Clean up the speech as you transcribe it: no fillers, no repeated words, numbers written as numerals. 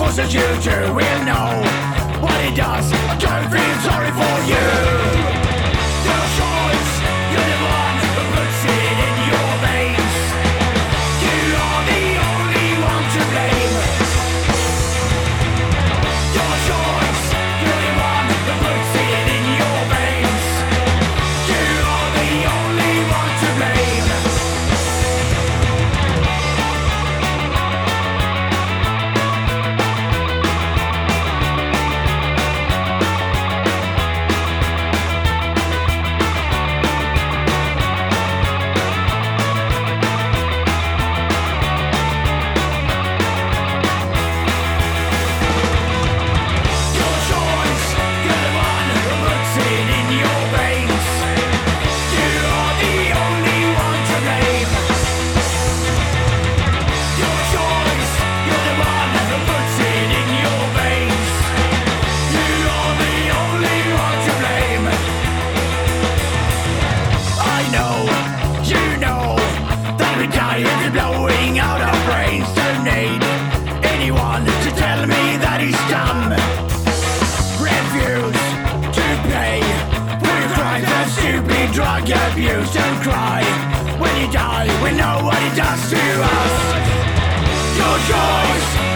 closest you two will know what it does. I don't feel sorry for you. Your choice, you're the one who puts it in your veins. You are the only one to blame. Your choice, you're the one who puts it in your veins. You are the only one to blame. Blowing out our brains, don't need anyone to tell me that he's dumb. Refuse to pay for your crimes and stupid drug abuse. Don't cry when you die, we know what it does to us. Your choice.